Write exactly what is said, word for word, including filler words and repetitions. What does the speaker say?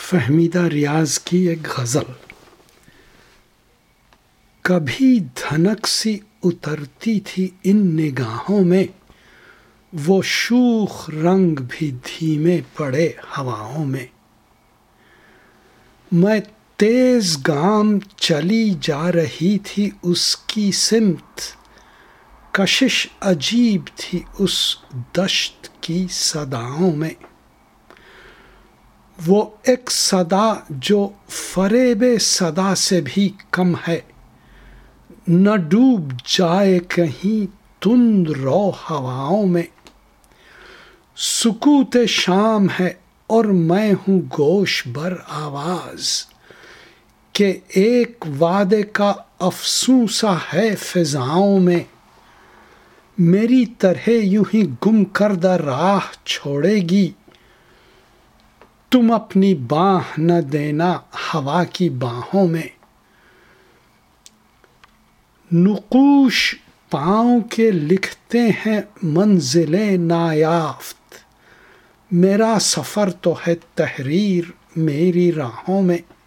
فہمیدہ ریاض کی ایک غزل۔ کبھی دھنک سی اترتی تھی ان نگاہوں میں، وہ شوخ رنگ بھی دھیمے پڑے ہواؤں میں۔ میں تیز گام چلی جا رہی تھی اس کی سمت، کشش عجیب تھی اس دشت کی صداؤں میں۔ وہ ایک صدا جو فریب صدا سے بھی کم ہے، نہ ڈوب جائے کہیں تند رو ہواؤں میں۔ سکوت شام ہے اور میں ہوں گوش بر آواز، کہ ایک وعدے کا افسوں سا ہے فضاؤں میں۔ میری طرح یوں ہی گم کردہ راہ چھوڑے گی، تم اپنی باہ نہ دینا ہوا کی باہوں میں۔ نقوش پاؤں کے لکھتے ہیں منزلیں نایافت، میرا سفر تو ہے تحریر میری راہوں میں۔